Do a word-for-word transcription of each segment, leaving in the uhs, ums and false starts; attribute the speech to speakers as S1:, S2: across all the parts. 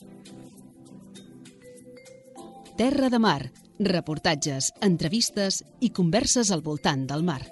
S1: Terra de mar, reportatges, entrevistes i converses al voltant del mar.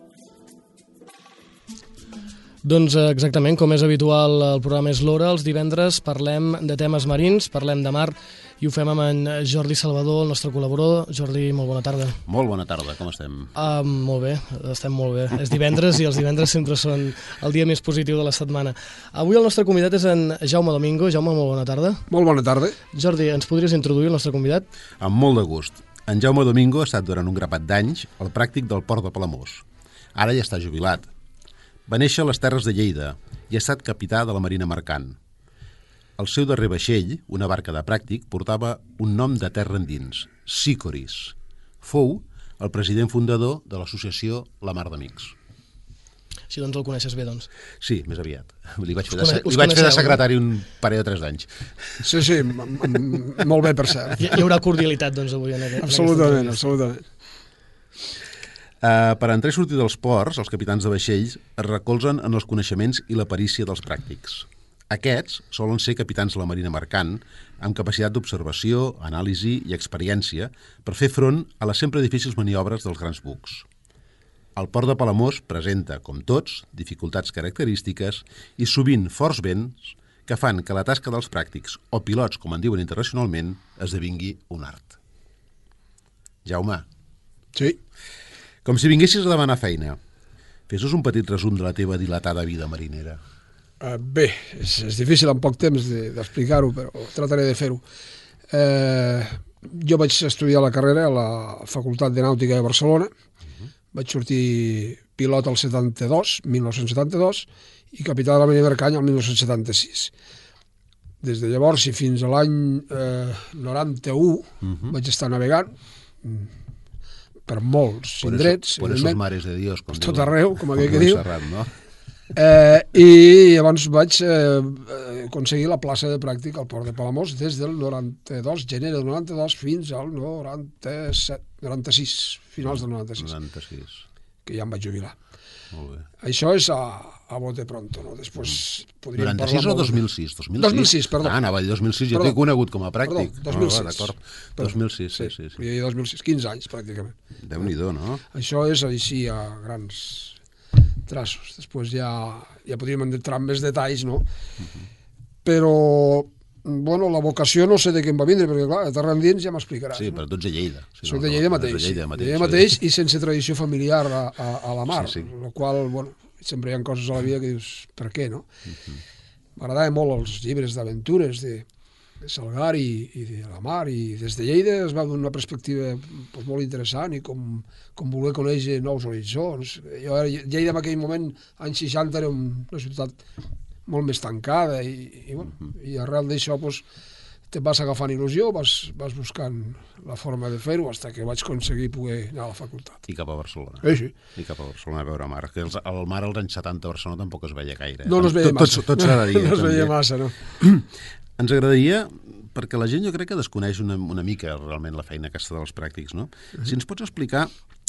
S2: Doncs exactament, com és habitual, el programa és l'Hora. Els divendres parlem de temes marins, parlem de mar, i ho fem amb en Jordi Salvador, el nostre col·laborador. Jordi, molt bona tarda.
S3: Molt bona tarda, com estem?
S2: Uh, molt bé, estem molt bé. És divendres i els divendres sempre són el dia més positiu de la setmana. Avui el nostre convidat és en Jaume Domingo. Jaume, molt bona tarda.
S4: Molt bona tarda.
S2: Jordi, ens podries introduir el nostre convidat?
S3: Amb molt de gust. En Jaume Domingo ha estat durant un grapat d'anys el pràctic del port de Palamós. Ara ja està jubilat. Va néixer a les terres de Lleida i ha estat capità de la Marina Mercant. El seu darrer vaixell, una barca de pràctic, portava un nom de terra endins, Sicoris. Fou el president fundador de l'associació La Mar d'Amics.
S2: Sí, doncs el coneixes bé, doncs.
S3: Sí, més aviat. Li vaig fer
S2: Us
S3: de,
S2: cone- us
S3: li vaig fer de
S2: coneixeu,
S3: secretari un parell o tres d'anys.
S4: Sí, sí, m- m- molt bé per cert.
S2: Hi, hi haurà cordialitat, doncs, avui. En aquest,
S4: Absolutament,
S2: en
S4: absolutament.
S3: Uh, per entrar i sortir dels ports, els capitans de vaixells es recolzen en els coneixements i la perícia dels pràctics. Aquests solen ser capitans de la Marina Mercant amb capacitat d'observació, anàlisi i experiència per fer front a les sempre difícils maniobres dels grans bucs. El port de Palamós presenta, com tots, dificultats característiques i sovint forts vents que fan que la tasca dels pràctics, o pilots, com en diuen internacionalment, esdevingui un art. Jaume,
S4: Sí.
S3: com si vinguessis a demanar feina, fes-nos un petit resum de la teva dilatada vida marinera.
S4: Uh, bé, és, és difícil en poc temps de- d'explicar-ho, però trataré de fer-ho. Eh, jo vaig estudiar la carrera a la Facultat de Nàutica de Barcelona. Vaig sortir pilot al setanta-dos, mil nou-cents setanta-dos, i capità de la Marina Mercant al mil nou-cents setanta-sis. Des de llavors i fins a l'any eh, noranta-u vaig estar navegant mm, per molts
S3: Por
S4: indrets,
S3: eso, por esos
S4: evidentment,
S3: mares de Dios. Com
S4: per tot
S3: diu-
S4: arreu, com aquell
S3: com
S4: que
S3: diu
S4: diu.
S3: Serrat, no?
S4: Eh, I llavors vaig eh, eh, aconseguir la plaça de pràctic al port de Palamós des del noranta-dos, gener del noranta-dos, fins al noranta-set, noranta-sis, finals del noranta-sis,
S3: noranta-sis.
S4: que ja em vaig jubilar.
S3: Molt bé.
S4: Això és a, a bote pronto, no? Després podríem
S3: noranta-sis
S4: parlar
S3: o
S4: molt.
S3: dos mil sis? dos mil sis,
S4: dos mil sis, perdó.
S3: Ah, anava a dir dos mil sis, jo
S4: Perdó.
S3: t'he conegut com a pràctic.
S4: Perdó, dos mil sis.
S3: Ah, d'acord.
S4: Perdó.
S3: dos mil sis, sí, sí. sí.
S4: Podria dir dos mil sis, quinze anys, pràcticament.
S3: Déu-n'hi-do, no?
S4: Això és així a grans traços. Després ja, ja podríem entrar en més detalls, no? Però, bueno, la vocació no sé de què em va vindre, perquè, clar, a terra endins ja m'explicaràs.
S3: Sí,
S4: no?
S3: però tu ets de Lleida. Si
S4: Soc
S3: no,
S4: de Lleida
S3: no,
S4: mateix,
S3: ets de Lleida mateix,
S4: de Lleida
S3: sí.
S4: mateix i sense tradició familiar a, a, a la mar,
S3: Sí, sí.
S4: el qual, bueno, sempre hi ha coses a la vida que dius, per què, no? M'agradaven molt els llibres d'aventures de, de Salgar i, i de la mar, i des de Lleida es va donar una perspectiva pues, molt interessant i com, com voler conèixer nous horitzons. Jo, Lleida en aquell moment, anys seixanta, era una ciutat molt més tancada i, i, bueno, i arrel d'això pues, te vas agafant il·lusió, vas, vas buscant la forma de fer-ho fins que vaig aconseguir poder anar a la facultat.
S3: I cap a Barcelona.
S4: Eh, sí.
S3: I cap a Barcelona a veure mar. Que els, el mar als anys setanta a Barcelona tampoc es veia gaire. eh?
S4: No, no es veia
S3: Tot-
S4: massa.
S3: Tot, tot s'ha de dir.
S4: No es veia
S3: també.
S4: massa, no.
S3: Ens agradaria, perquè la gent jo crec que desconeix una, una mica realment la feina aquesta dels pràctics, no? Si ens pots explicar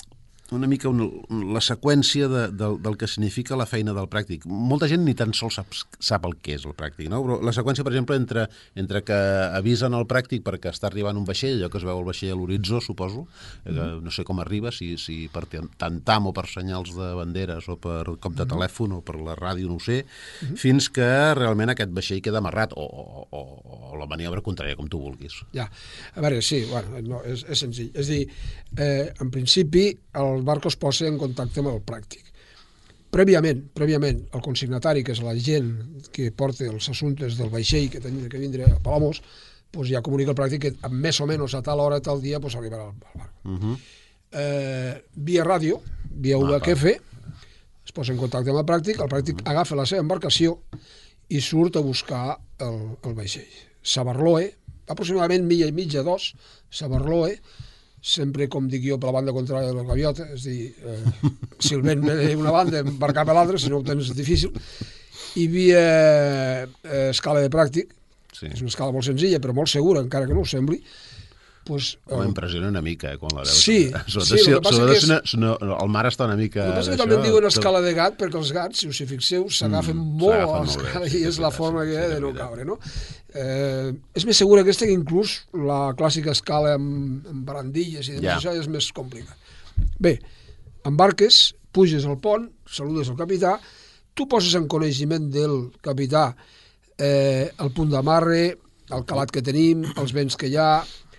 S3: una mica un, la seqüència de, del, del que significa la feina del pràctic. Molta gent ni tan sols sap, sap el que és el pràctic, no? Però la seqüència, per exemple, entre, entre que avisen el pràctic perquè està arribant un vaixell, allò que es veu el vaixell a l'horitzó, suposo, eh, no sé com arriba, si, si per tantam o per senyals de banderes o per cop de telèfon o per la ràdio, no ho sé, fins que realment aquest vaixell queda amarrat o, o, o, o la maniobra contrària, com tu vulguis.
S4: Ja, a veure, sí, bueno, no, és, és senzill. És a dir, eh, en principi, el barco es posa en contacte amb el pràctic. Prèviament, prèviament, el consignatari, que és la gent que porta els assumptes del vaixell que tenia que vindre a Palamós, pues ja comunica al pràctic que més o menys a tal hora, tal dia, pues arribarà al barco.
S3: Uh -huh.
S4: eh, via ràdio, via U H F, es posa en contacte amb el pràctic, el pràctic agafa la seva embarcació i surt a buscar el, el vaixell. Sabarloe, aproximadament milla i mitja, dos, Sabarloe, sempre, com dic jo, per la banda contrària de la gaviota, és a dir, eh, si el vent ve d'una banda, embarcar per l'altra, si no ho tens difícil. Hi havia eh, escala de pràctic,
S3: Sí.
S4: és una escala molt senzilla, però molt segura, encara que no ho sembli, Pues,
S3: uh, m'impressiona una mica, eh, quan la veus.
S4: Sí,
S3: sobretot,
S4: sí,
S3: si,
S4: el que passa
S3: sobretot
S4: que és...
S3: si, no, si no, el mar està una mica...
S4: El que passa que també en diuen escala de gat, perquè els gats, si us hi fixeu, s'agafen
S3: Mm,
S4: molt
S3: s'agafen
S4: a
S3: molt
S4: l'escala
S3: bé, sí,
S4: i
S3: és
S4: és la
S3: veritat,
S4: forma
S3: sí,
S4: que
S3: sí,
S4: hi ha de
S3: és
S4: no
S3: veritat.
S4: caure, no? Eh, és més segura aquesta que inclús la clàssica escala amb, amb barandilles i demés,
S3: Ja.
S4: això és més complicat. Bé, embarques, puges al pont, saludes al capità, tu poses en coneixement del capità eh, el punt d'amarre, el calat que tenim, els vents que hi ha,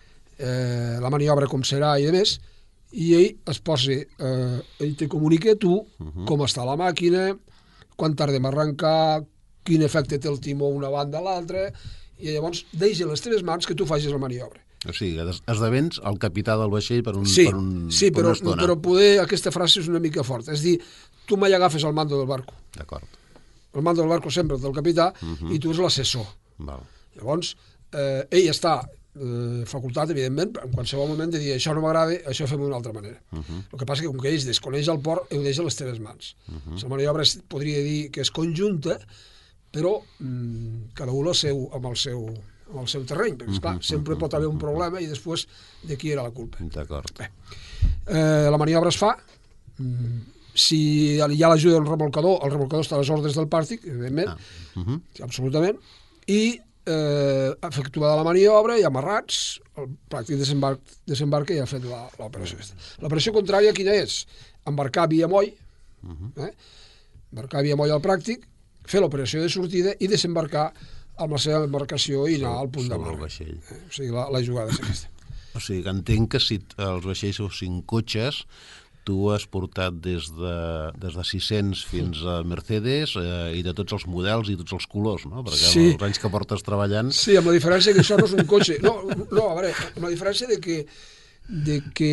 S4: eh, la maniobra com serà i demés, i ell es posa, eh, ell te comunica a tu uh-huh. com està la màquina, quan tardem a arrencar, quin efecte té el timó una banda a l'altra, i llavors deixa les teves mans que tu facis la maniobra.
S3: O sigui, esdevens el capità del vaixell per, un,
S4: Sí,
S3: per, un,
S4: sí
S3: per
S4: però,
S3: una estona.
S4: però poder aquesta frase és una mica forta. És dir, tu mai agafes el mando del barco.
S3: D'acord.
S4: El mando del barco sempre del capità uh-huh. i tu és l'assessor.
S3: Val.
S4: Llavors, eh, ell està eh, facultat, evidentment, en qualsevol moment de dir això no m'agrada, això ho fem d'una altra manera. Uh-huh. El que passa que com que ell desconeix el port, ho deixa a les teves mans. Uh-huh. La maniobra es, podria dir que és conjunta, però mm, cada un el seu, amb el seu amb el seu terreny, perquè, esclar, sempre pot haver un problema i després de qui era la culpa.
S3: D'acord.
S4: Bé, eh, la maniobra es fa, mm, si hi ha l'ajuda del remolcador, el remolcador està a les ordres del pàrtic, evidentment, ah. uh-huh. absolutament, i eh, efectuada la maniobra i amarrats, el pràctic desembarc, desembarca i ha fet l'operació. L'operació contrària quina és? Embarcar via moll, uh-huh. eh? embarcar via moll al pràctic, fer l'operació de sortida i desembarcar amb la seva embarcació i anar al punt de mar.
S3: Vaixell.
S4: Eh? O sigui, la, la jugada és aquesta.
S3: O sigui, que entenc que si els vaixells fossin cotxes, tu has portat des de, des de sis-cents fins a Mercedes eh, i de tots els models i tots els colors, no? Perquè
S4: sí.
S3: els anys que portes treballant...
S4: Sí, amb la diferència que això no és un cotxe. No, no a veure, amb la diferència de que de que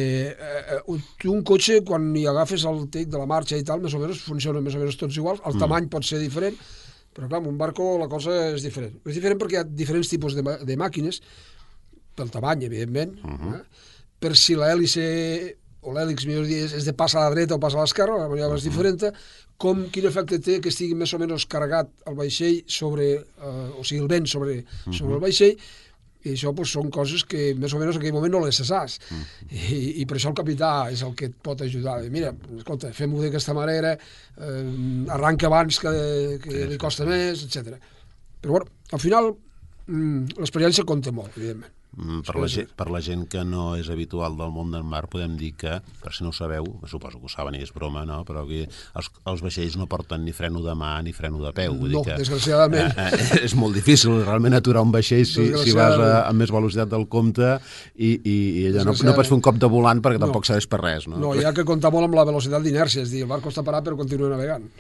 S4: eh, tu un cotxe, quan hi agafes el tec de la marxa i tal, més o menys funciona més o menys tots iguals, el mm. tamany pot ser diferent, però clar, amb un barco la cosa és diferent. És diferent perquè hi ha diferents tipus de, de màquines, pel tamany, evidentment, uh-huh. eh? per si l'hèlice, o l'hèlix, millor dir, és de passar a la dreta o passar a l'esquerra, la maniobra uh-huh. és diferent, com, quin efecte té que estigui més o menys carregat el vaixell sobre, eh, o sigui, el vent sobre, uh-huh. sobre el vaixell, i això pues, són coses que més o menys en aquell moment no les saps. Uh-huh. I, I per això el capità és el que et pot ajudar. Mira, escolta, fem-ho d'aquesta manera, eh, arranca abans que, que sí, li costa sí. més, etcètera. Però bueno, al final mm, l'experiència compta molt, evidentment.
S3: Mm, per, la gent, per la gent que no és habitual del món del mar, podem dir que, per si no ho sabeu, suposo que ho saben i és broma, no? Però aquí els, els vaixells no porten ni freno de mà ni freno de peu. Vull
S4: no,
S3: dir que,
S4: desgraciadament.
S3: Eh, eh, és molt difícil realment aturar un vaixell si, si vas a, amb més velocitat del compte i, i, i allò, no, no pots fer un cop de volant perquè tampoc no. serveix per res. No,
S4: no hi ha que comptar molt amb la velocitat d'inèrcia, és dir, el barco està parat però continua navegant.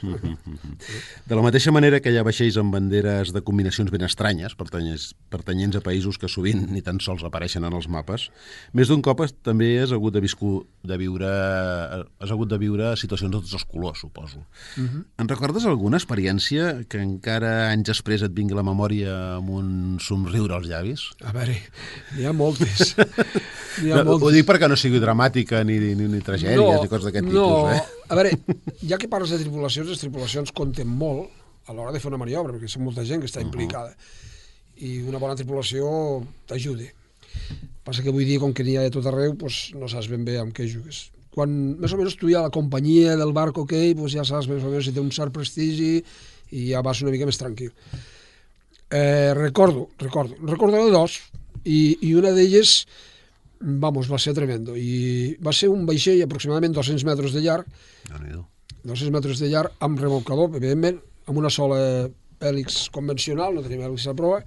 S3: De la mateixa manera que hi ha vaixells amb banderes de combinacions ben estranyes, pertanyents, pertanyents a països que sovint ni tan sols apareixen en els mapes, més d'un cop també has hagut de, viscu, de viure has hagut de viure situacions de tots els colors, suposo. Uh-huh. En recordes alguna experiència que encara anys després et vingui a la memòria amb un somriure als llavis?
S4: A veure, n'hi ha moltes.
S3: N'hi ha no, moltes. Ho dic perquè no sigui dramàtica ni, ni, ni tragèdies no, ni coses d'aquest
S4: no.
S3: tipus. Eh?
S4: A veure, ja que parles de tripulacions, les tripulacions compten molt a l'hora de fer una maniobra, perquè és molta gent que està implicada. Uh-huh. I una bona tripulació t'ajuda. Passa que vull dir, com que n'hi ha de tot arreu, doncs no saps ben bé amb què jugues. Quan més o menys tu hi ha la companyia del barco que ell, doncs ja saps més o menys si té un cert prestigi i ja vas una mica més tranquil. Eh, recordo, recordo, recordo de dos, i, i una d'elles, vamos, va ser tremendo, i va ser un vaixell aproximadament dos-cents metres de llarg, dos-cents metres de llarg, amb remolcador, evidentment, amb una sola hèlix convencional, no tenim hèlix a prova,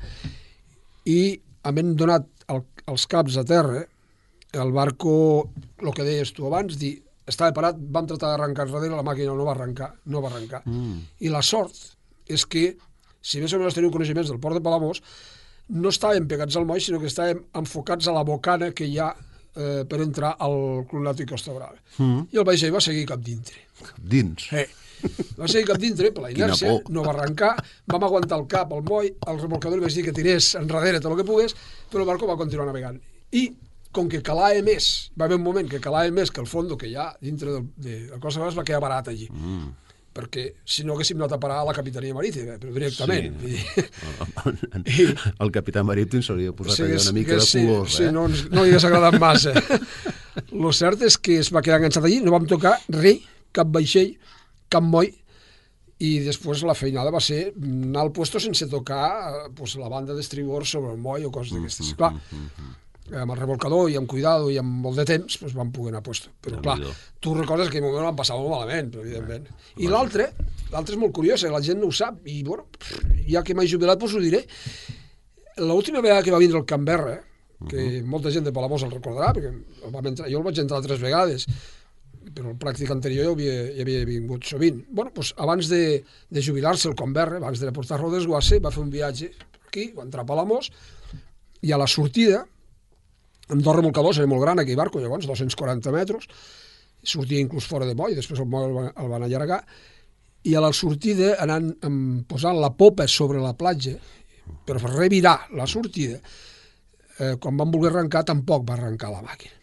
S4: i havent donat el, els caps a terra, el barco, el que deies tu abans, dir, estava parat, vam tratar d'arrencar darrere, la màquina no va arrencar, no va arrencar. Mm. I la sort és que, si més o menys teniu coneixements del port de Palamós, no estàvem pegats al moll, sinó que estàvem enfocats a la bocana que hi ha eh, per entrar al Club Nàutic Costa Brava. Mm. I el vaixell va seguir cap dintre.
S3: Dins?
S4: Eh. Va seguir cap dintre, per la inèrcia, no va arrencar, vam aguantar el cap al moll, el remolcador li vaig dir que tirés enrere tot el que pogués, però el barco va continuar navegant. I, com que calava més, va haver un moment que calava més que el fondo que hi ha dintre del, de, del Costa Brava es va quedar barat allí. Mm. perquè si no haguéssim anat a parar a la Capitania Marítima, però directament.
S3: Sí. El capità marítim s'hauria posat allà una mica de colors,
S4: sí,
S3: eh?
S4: Sí, no, no li hagués agradat massa. Lo cert és que es va quedar enganxat allí, no vam tocar res, cap vaixell, cap moll, i després la feinada va ser anar al puesto sense tocar pues, la banda d'estribor sobre el moll o coses d'aquestes. Clar, amb el revolcador i amb cuidado i amb molt de temps pues, vam poder anar a puesto. Però clar, tu recordes que en aquell moment vam passar molt malament, però, evidentment. I l'altre, l'altre és molt curiós, la gent no ho sap, i bueno, ja que m'he jubilat, pues ho diré. L'última vegada que va vindre el Canberra, que molta gent de Palamós el recordarà, perquè el vam entrar, jo el vaig entrar tres vegades, però el pràctic anterior ja havia, ja havia vingut sovint. Bueno, doncs abans de, de jubilar-se el Canberra, abans de portar-lo a desguasse, va fer un viatge aquí, va entrar a Palamós, i a la sortida, amb dos remolcadors, era molt gran aquell barco, llavors, dos-cents quaranta metres, sortia inclús fora de moll, després el moll el van, el van allargar, i a la sortida, anant, posant la popa sobre la platja, per revirar la sortida, eh, quan van voler arrencar, tampoc va arrencar la màquina.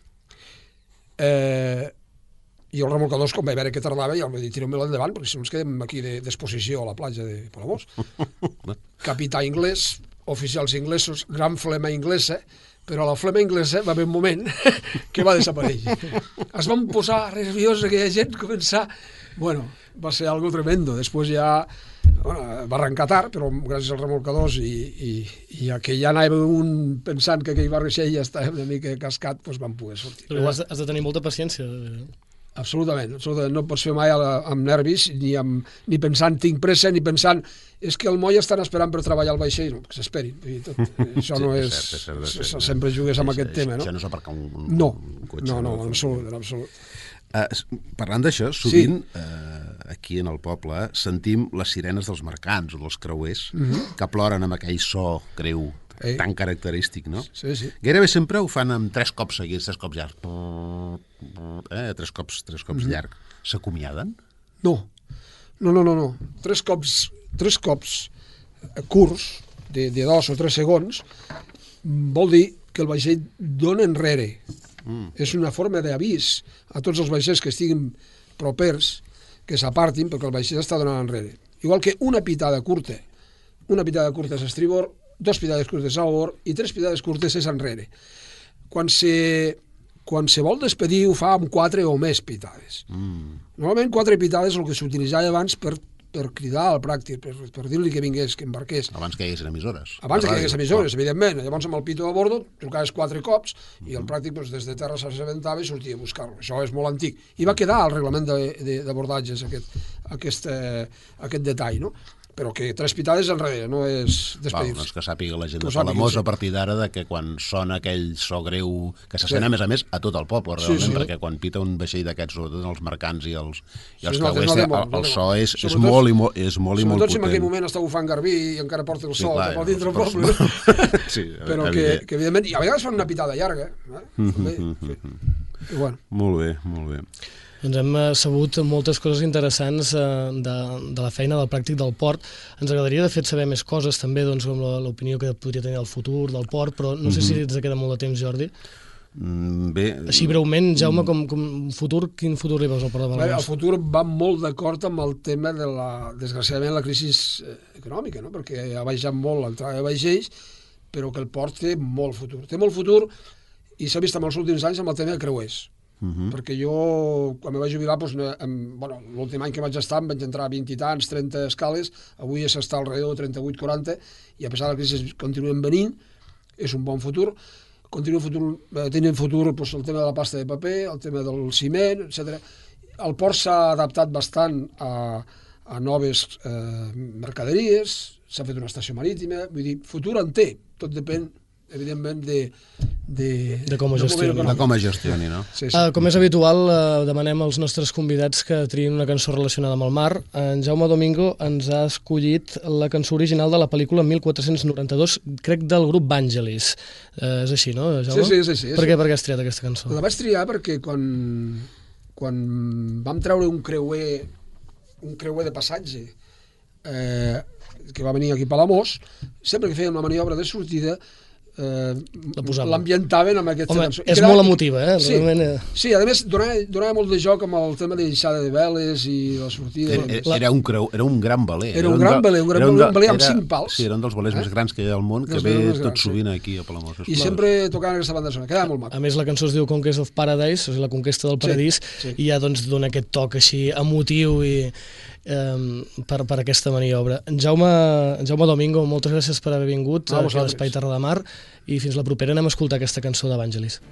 S4: Eh, I els remolcadors, quan vaig veure que tardava, ja em vaig dir, tireu-me-la endavant, perquè si no ens quedem aquí d'exposició a la platja de Palamós. Capità anglès, oficials inglesos, gran flema inglesa, però a la flema inglesa va haver un moment que va desaparèixer. Es van posar nerviosos aquella gent, començar... Bueno, va ser algo tremendo. Després ja bueno, va arrencar tard, però gràcies als remolcadors i, i, i a que ja anava un pensant que aquell vaixell ja estava una mica cascat, doncs van poder sortir.
S2: Però has, has de tenir molta paciència.
S4: Absolutament, absolutament. No pots fer mai amb nervis, ni, amb, ni pensant tinc pressa, ni pensant és que el moll estan esperant per treballar al vaixell, no, que s'esperin. Això no és...
S3: Sí, és cert, és cert, és cert.
S4: Sempre jugues amb
S3: sí,
S4: aquest
S3: sí,
S4: tema, no?
S3: Això no és aparcar un, un,
S4: no,
S3: un cotxe.
S4: No, no, en absolut, en absolut.
S3: Uh, parlant d'això, sovint
S4: sí.
S3: uh, aquí en el poble sentim les sirenes dels mercants o dels creuers
S4: Mm-hmm.
S3: que ploren amb aquell so greu
S4: Ei.
S3: tan característic, no?
S4: Sí, sí.
S3: Gairebé sempre ho fan amb tres cops seguits, tres cops llargs. Eh, tres cops, tres cops
S4: Mm-hmm.
S3: llarg. S'acomiaden?
S4: No, no, no, no, no. Tres cops, tres cops curts, de, de dos o tres segons, vol dir que el vaixell dona enrere. Mm. És una forma d'avís a tots els vaixells que estiguin propers que s'apartin perquè el vaixell està donant enrere. Igual que una pitada curta, una pitada curta és a estribor, dos pitades curtes a babord i tres pitades curtes és enrere. Quan se, quan se vol despedir ho fa amb quatre o més pitades. Mm. Normalment quatre pitades és el que s'utilitzava abans per per cridar al pràctic, per, per dir-li que vingués, que embarqués.
S3: Abans que hi haguessin emissores.
S4: Abans que hi hagués emissores, evidentment. Llavors amb el pito a bordo trucaves quatre cops i el pràctic doncs, des de terra s'assabentava i sortia a buscar-lo. Això és molt antic. I va quedar al reglament d'abordatges aquest, aquest, eh, aquest detall, no? Però que tres pitades enrere, no és despedir-se.
S3: Val, doncs que sàpiga la gent de Palamós a partir d'ara de que quan sona aquell so greu que se sent, sí. a més a més, a tot el poble, realment, sí, sí. perquè quan pita un vaixell d'aquests, sobretot els mercants i els, i els sí, no, creuers, no, no, el, el so és, és molt i molt, és molt, i molt potent.
S4: Sobretot si en aquell moment està bufant garbí i encara porta el sol, sí, cap al dintre del poble.
S3: No? Sí,
S4: però que, que, evidentment, i a vegades fan una pitada llarga. Eh? També, sí. I bueno.
S3: Molt bé, molt bé.
S2: Doncs hem sabut moltes coses interessants de, de la feina del pràctic del port. Ens agradaria, de fet, saber més coses, també, doncs, com l'opinió que podria tenir el futur del port, però no sé si ens queda molt de temps, Jordi.
S3: Bé...
S2: Així breument, Jaume, com, com futur, quin futur li veus al port de Palamós?
S4: El futur va molt d'acord amb el tema de la, desgraciadament, la crisi econòmica, no? Perquè ha baixat molt l'entrada de vaixells, però que el port té molt futur. Té molt futur i s'ha vist en els últims anys amb el tema de creuers. Uh-huh. Perquè jo, quan me vaig jubilar, doncs, amb, bueno, l'últim any que vaig estar em vaig entrar a vint i tants, trenta escales, avui s'està al redor de trenta-vuit quaranta, i a pesar de la crisi continuen venint, és un bon futur. Continua futur, eh, tenen futur doncs, el tema de la pasta de paper, el tema del ciment, etcètera. El port s'ha adaptat bastant a, a noves eh, mercaderies, s'ha fet una estació marítima, vull dir, futur en té, tot depèn evidentment de, de,
S2: de com ho gestioni,
S3: de com gestioni, no?
S2: Sí, sí. Uh, com és habitual, uh, demanem als nostres convidats que triïn una cançó relacionada amb el mar. En Jaume Domingo ens ha escollit la cançó original de la pel·lícula mil quatre-cents noranta-dos, crec del grup Vangelis. Uh, és així, no, Jaume?
S4: Sí, sí, és així.
S2: Per què, per què has triat aquesta cançó?
S4: La vaig triar perquè quan, quan vam treure un creuer, un creuer de passatge eh, que va venir aquí a Palamós, sempre que fèiem la maniobra de sortida, eh,
S2: La posava.
S4: l'ambientaven amb aquesta
S2: Home,
S4: cançó. I
S2: és
S4: quedava-
S2: molt emotiva, eh?
S4: Sí,
S2: Realment, eh.
S4: sí, a més donava, donava molt de joc amb el tema de deixada de veles i la sortida.
S3: Era, era, era, un, creu, era un gran veler.
S4: Era un gran veler, un gran
S3: era
S4: veler,
S3: de-
S4: un veler amb
S3: era-
S4: cinc pals.
S3: Sí, era un dels velers
S4: Eh?
S3: més grans que hi ha al món, que
S4: Dels
S3: ve
S4: velers més
S3: tot
S4: grans,
S3: sovint aquí a Palamós.
S4: I sempre tocaven aquesta banda sonora, quedava molt maco.
S2: A més, la cançó es diu Conquest of Paradise, o sigui, la conquesta del paradís,
S4: sí.
S2: i ja doncs, dona aquest toc així emotiu i, eh, per, per aquesta maniobra. En Jaume, en Jaume Domingo, moltes gràcies per haver vingut
S4: A
S2: a, a
S4: vosaltres.
S2: l'Espai Terra de Mar, i fins la propera anem a escoltar aquesta cançó d'Evangelis.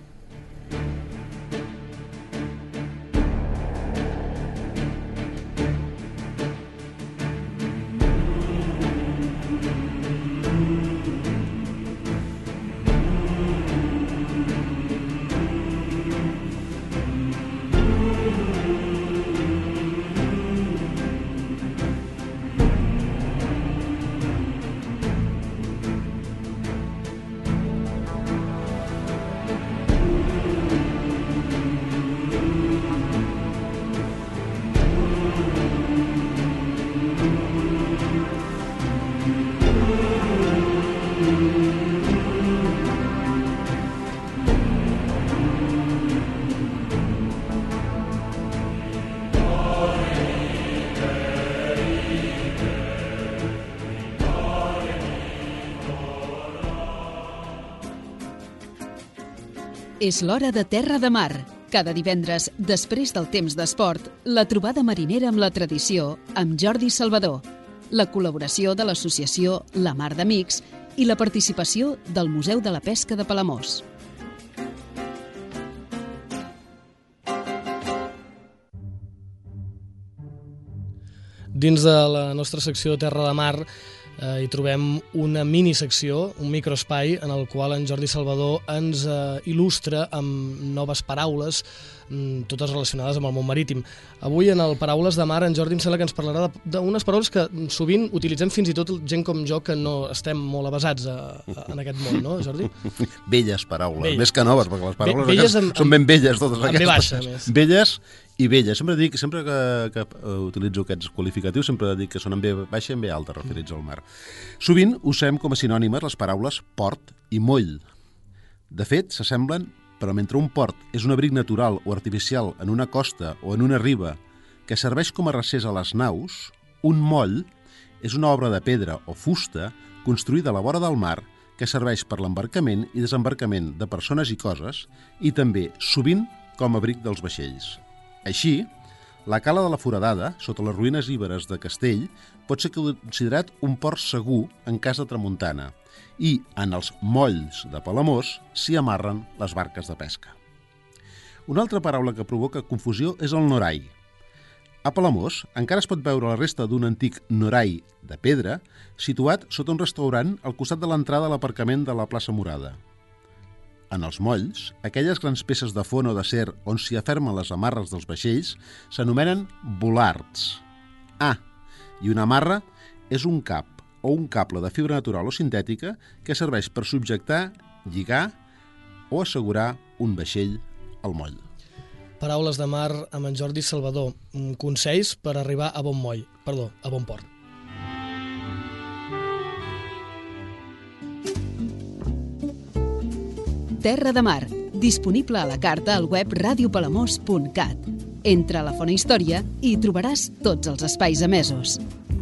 S1: És l'hora de Terra de Mar. Cada divendres, després del temps d'esport, la trobada marinera amb la tradició amb Jordi Salvador, la col·laboració de l'associació La Mar d'Amics i la participació del Museu de la Pesca de Palamós.
S2: Dins de la nostra secció Terra de Mar eh, hi trobem una minisecció, un microespai, en el qual en Jordi Salvador ens eh, il·lustra amb noves paraules, mm, totes relacionades amb el món marítim. Avui, en el Paraules de Mar, en Jordi em sembla que ens parlarà d'unes paraules que sovint utilitzem fins i tot gent com jo, que no estem molt avasats a, a, en aquest món, no, Jordi?
S3: Belles paraules,
S2: Belles.
S3: més que noves, perquè les paraules
S2: Be- belles
S3: aquestes
S2: amb-
S3: són ben belles totes
S2: amb
S3: aquestes.
S2: B baixa, a més.
S3: Belles i belles. Sempre dic, sempre que, que uh, utilitzo aquests qualificatius, sempre dic que són en B baixa i en B alta, referits al mar. Sovint usem com a sinònimes les paraules port i moll. De fet, s'assemblen, però mentre un port és un abric natural o artificial en una costa o en una riba que serveix com a recés a les naus, un moll és una obra de pedra o fusta construïda a la vora del mar que serveix per l'embarcament i desembarcament de persones i coses i també, sovint, com a abric dels vaixells. Així, la cala de la Foradada, sota les ruïnes íberes de Castell, pot ser considerat un port segur en cas de tramuntana i en els molls de Palamós s'hi amarren les barques de pesca. Una altra paraula que provoca confusió és el norai. A Palamós encara es pot veure la resta d'un antic norai de pedra situat sota un restaurant al costat de l'entrada a l'aparcament de la plaça Morada. En els molls, aquelles grans peces de fona o d'acer on s'hi afermen les amarres dels vaixells s'anomenen bolards. Ah, i una amarra és un cap o un cable de fibra natural o sintètica que serveix per subjectar, lligar o assegurar un vaixell al moll.
S2: Paraules de mar amb en Jordi Salvador. Consells per arribar a bon moll, perdó, a bon port.
S1: Terra de Mar, disponible a la carta al web radiopalamós punt cat. Entra a la Fona Història i hi trobaràs tots els espais emesos.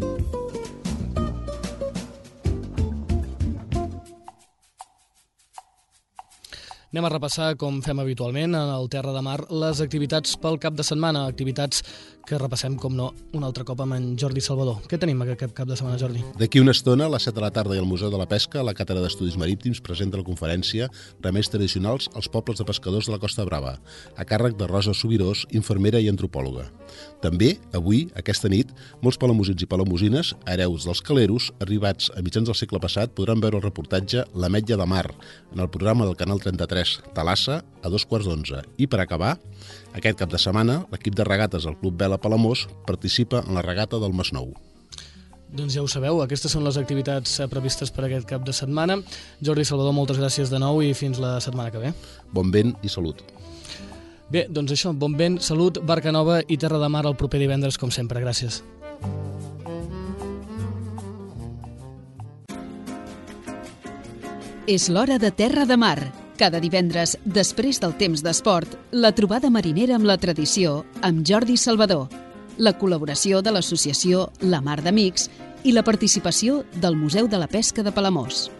S2: Anem a repassar, com fem habitualment, en el Terra de Mar, les activitats pel cap de setmana, activitats que repassem, com no, un altre cop amb en Jordi Salvador. Què tenim aquest cap de setmana, Jordi?
S3: D'aquí una estona, a les set de la tarda i al Museu de la Pesca, la Càtedra d'Estudis Marítims presenta la conferència Remeis tradicionals als pobles de pescadors de la Costa Brava, a càrrec de Rosa Subirós, infermera i antropòloga. També, avui, aquesta nit, molts palamosins i palamosines, hereus dels caleros, arribats a mitjans del segle passat, podran veure el reportatge L'Ametlla de Mar, en el programa del Canal trenta-tres, Talassa, a dos quarts d'onze. I per acabar, aquest cap de setmana, l'equip de regates del Club Vela Palamós participa en la regata del Masnou.
S2: Doncs ja ho sabeu, aquestes són les activitats previstes per aquest cap de setmana. Jordi Salvador, moltes gràcies de nou i fins la setmana que ve.
S3: Bon vent i salut.
S2: Bé, doncs això, bon vent, salut, barca nova i Terra de Mar el proper divendres, com sempre. Gràcies.
S1: És l'hora de Terra de Mar. Cada divendres, després del temps d'esport, la trobada marinera amb la tradició amb Jordi Salvador, la col·laboració de l'associació La Mar d'Amics i la participació del Museu de la Pesca de Palamós.